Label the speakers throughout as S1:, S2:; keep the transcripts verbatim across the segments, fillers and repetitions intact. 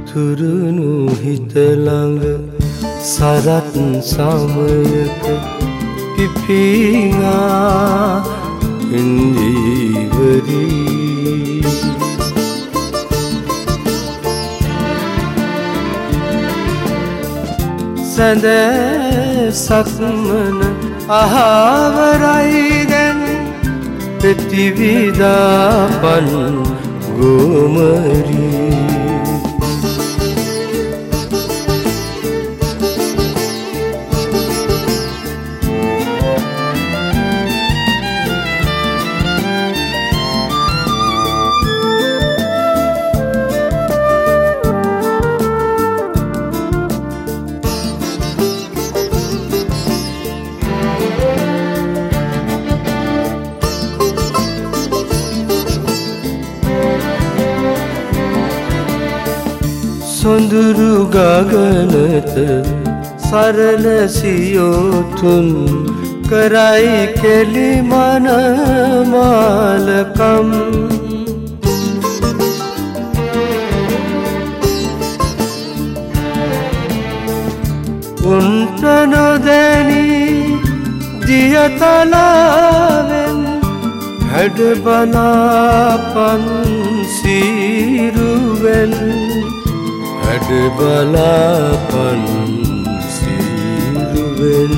S1: තුරුණු හිත ළඟ සරත් සමයක පිපිනා ඉන්දීවරී සඳ සක්මන අහවරයි දැන් ප්‍රතිවිදාපන් ගෝමරී සොඳුරු ගගනත සරල සියොතුන් කරයි කෙලි මනමාලකම් උන්ට නොදැනී දියතලාවෙන් හැඩ බලාපන් සීරුවෙන් හැඩ බලාපන් සීරුවෙන්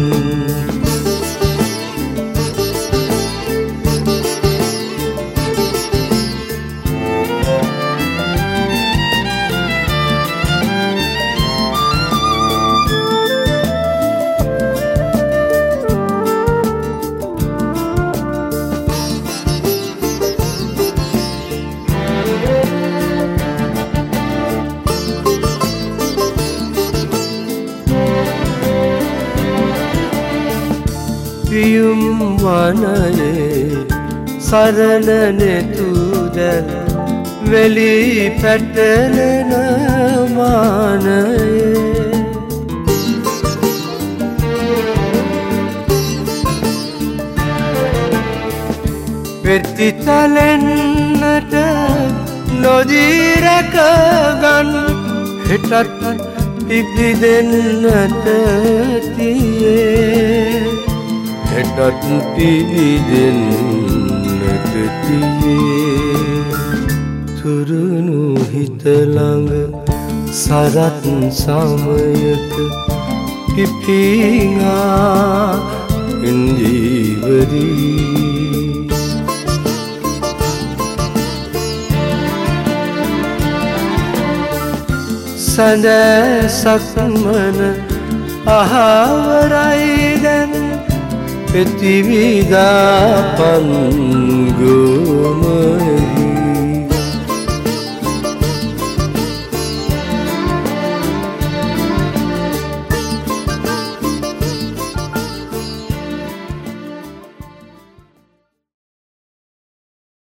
S1: පියුම් වනයේ සරල නෙතුදැල් වෙලි පැටලෙන මානයේ වෙතිතලෙන්නට නොදී රැකගන් හෙටත් පිබිදෙන්නට තියේ හෙටත් පිබිදෙන්නට තියේ තුරුණු හිත ළඟ සරත් සමයක පිපිනා ඉන්දීවරී සඳ සක්මන අහවරයි දැන් ප්‍රතිවිදාපන් ගෝමරී